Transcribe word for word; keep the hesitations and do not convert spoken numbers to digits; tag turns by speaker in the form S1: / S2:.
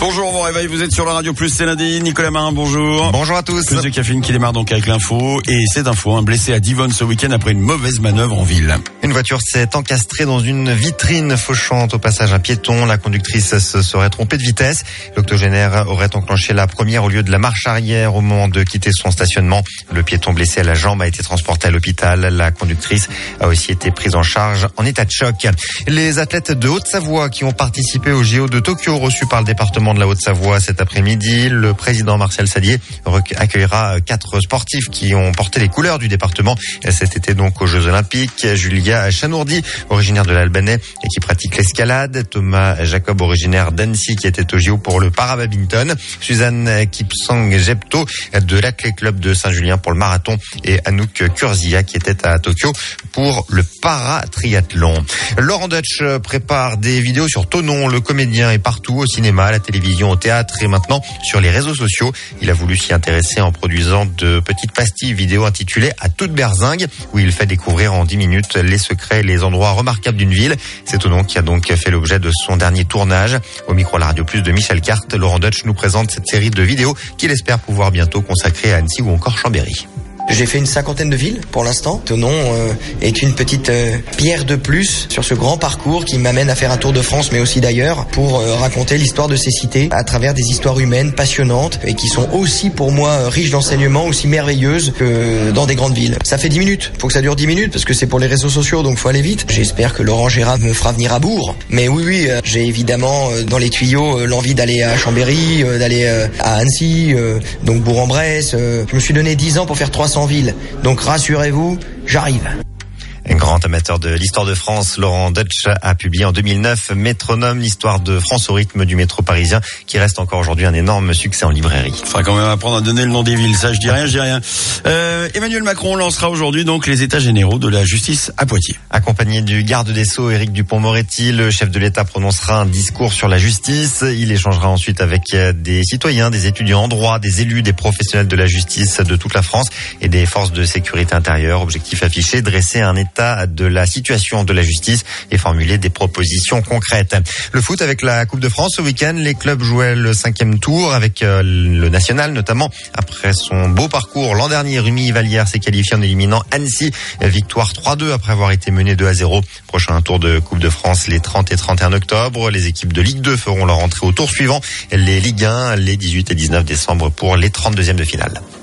S1: Bonjour, bon réveil, vous êtes sur la Radio Plus, c'est lundi. Nicolas Marin, bonjour.
S2: Bonjour à tous.
S1: Plus de caféine qui démarre donc avec l'info. Et cette info, un blessé à Divonne ce week-end après une mauvaise manœuvre en ville.
S2: Une voiture s'est encastrée dans une vitrine, fauchant au passage un piéton. La conductrice se serait trompée de vitesse. L'octogénaire aurait enclenché la première au lieu de la marche arrière au moment de quitter son stationnement. Le piéton blessé à la jambe a été transporté à l'hôpital. La conductrice a aussi été prise en charge en état de choc. Les athlètes de Haute-Savoie qui ont participé au J O de Tokyo reçus par le département de la Haute-Savoie cet après-midi. Le président Martial Sadier accueillera quatre sportifs qui ont porté les couleurs du département cet été donc aux Jeux Olympiques. Julia Chanourdi, originaire de l'Albanais et qui pratique l'escalade. Thomas Jacob, originaire d'Annecy, qui était au J O pour le para-badminton. Suzanne Kipsang-Jepto de l'Athlé Club de Saint-Julien pour le marathon. Et Anouk Kurzia qui était à Tokyo pour le para-triathlon. Laurent Deutsch prépare des vidéos sur Thonon. Le comédien est partout, au cinéma, à la télévision, au théâtre et maintenant sur les réseaux sociaux. Il a voulu s'y intéresser en produisant de petites pastilles vidéo intitulées À toute berzingue, où il fait découvrir en dix minutes les secrets et les endroits remarquables d'une ville. C'est Thonon qui a donc fait l'objet de son dernier tournage. Au micro la Radio Plus de Michel Carte, Laurent Deutsch nous présente cette série de vidéos qu'il espère pouvoir bientôt consacrer à Annecy ou encore Chambéry.
S3: J'ai fait une cinquantaine de villes pour l'instant. Thonon euh, est une petite euh, pierre de plus sur ce grand parcours qui m'amène à faire un tour de France mais aussi d'ailleurs pour euh, raconter l'histoire de ces cités à travers des histoires humaines passionnantes et qui sont aussi pour moi euh, riches d'enseignements, aussi merveilleuses que dans des grandes villes. Ça fait dix minutes, faut que ça dure dix minutes parce que c'est pour les réseaux sociaux donc faut aller vite. J'espère que Laurent Gérard me fera venir à Bourg. Mais oui oui, euh, j'ai évidemment euh, dans les tuyaux euh, l'envie d'aller à Chambéry, euh, d'aller euh, à Annecy, euh, donc Bourg-en-Bresse. Euh, je me suis donné dix ans pour faire trois cents villes. Donc rassurez-vous, j'arrive.
S2: Un grand amateur de l'histoire de France, Laurent Deutsch a publié en deux mille neuf Métronome, l'histoire de France au rythme du métro parisien, qui reste encore aujourd'hui un énorme succès en librairie.
S1: Il faudra quand même apprendre à donner le nom des villes, ça je dis rien, je dis rien. Euh, Emmanuel Macron lancera aujourd'hui donc les états généraux de la justice à Poitiers.
S2: Accompagné du garde des Sceaux, Éric Dupond-Moretti, le chef de l'État prononcera un discours sur la justice. Il échangera ensuite avec des citoyens, des étudiants en droit, des élus, des professionnels de la justice de toute la France et des forces de sécurité intérieure. Objectif affiché, dresser un état de la situation de la justice et formuler des propositions concrètes. Le foot avec la Coupe de France ce week-end, les clubs jouaient le cinquième tour avec le national notamment. Après son beau parcours l'an dernier, Rumilly-Vallière s'est qualifié en éliminant Annecy. Victoire trois deux après avoir été mené deux à zéro. Prochain tour de Coupe de France les trente et trente et un octobre. Les équipes de Ligue deux feront leur entrée au tour suivant. Les Ligue un les dix-huit et dix-neuf décembre pour les trente-deuxièmes de finale.